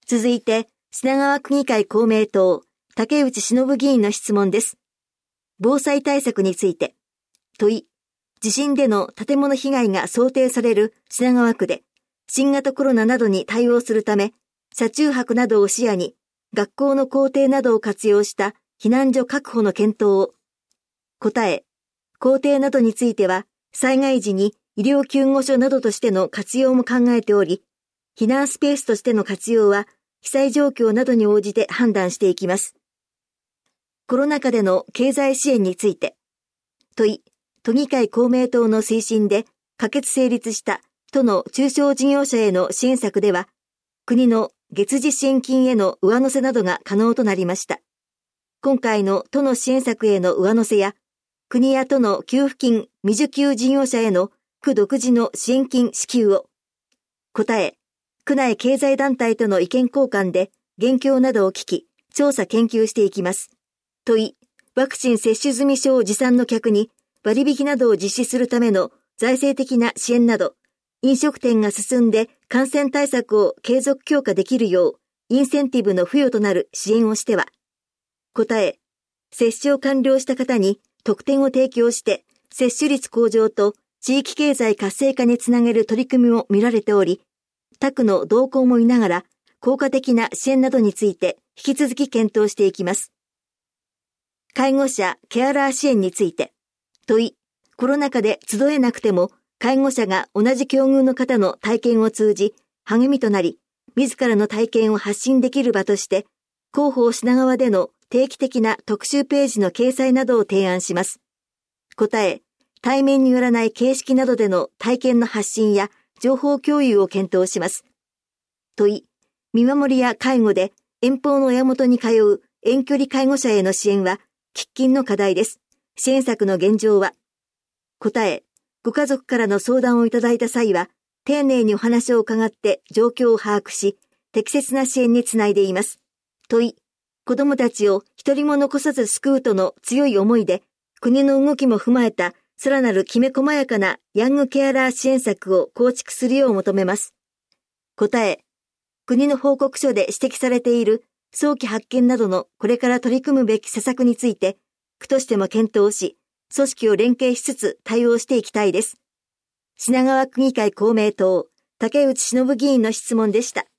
続いて、品川区議会公明党、竹内忍議員の質問です。防災対策について、問い、地震での建物被害が想定される品川区で、新型コロナなどに対応するため、車中泊などを視野に、学校の校庭などを活用した避難所確保の検討を。答え、校庭などについては、災害時に医療救護所などとしての活用も考えており、避難スペースとしての活用は、被災状況などに応じて判断していきます。コロナ禍での経済支援について、問い、都議会公明党の推進で可決成立した都の中小事業者への支援策では、国の月次支援金への上乗せなどが可能となりました。今回の都の支援策への上乗せや、国や都の給付金未受給事業者への区独自の支援金支給を。答え、区内経済団体との意見交換で現況などを聞き、調査研究していきます。問い、ワクチン接種済み証持参の客に割引などを実施するための財政的な支援など、飲食店が進んで感染対策を継続強化できるよう、インセンティブの付与となる支援をしては。答え、接種を完了した方に特典を提供して、接種率向上と地域経済活性化につなげる取り組みも見られており、他区の動向も見ながら、効果的な支援などについて引き続き検討していきます。介護者・ケアラー支援について、問い、コロナ禍で集えなくても、介護者が同じ境遇の方の体験を通じ、励みとなり、自らの体験を発信できる場として、広報品川での定期的な特集ページの掲載などを提案します。答え、対面によらない形式などでの体験の発信や情報共有を検討します。問い、見守りや介護で遠方の親元に通う遠距離介護者への支援は喫緊の課題です。支援策の現状は。答え、ご家族からの相談をいただいた際は、丁寧にお話を伺って状況を把握し、適切な支援につないでいます。問い、子どもたちを一人も残さず救うとの強い思いで、国の動きも踏まえたさらなるきめ細やかなヤングケアラー支援策を構築するよう求めます。答え、国の報告書で指摘されている早期発見などのこれから取り組むべき施策について、区としても検討し、組織を連携しつつ対応していきたいです。品川区議会公明党、竹内忍議員の質問でした。